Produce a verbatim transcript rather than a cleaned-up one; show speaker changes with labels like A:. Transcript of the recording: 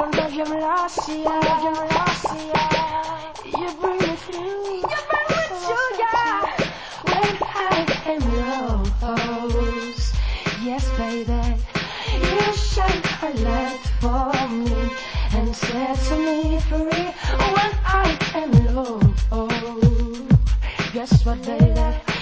A: cuando yo me lo hacía, yo me lo hacía. You bring me through, you bring me through, yeah. When I am lost, yes, baby, you shine a light for me and set me free. When I am low, guess what, baby?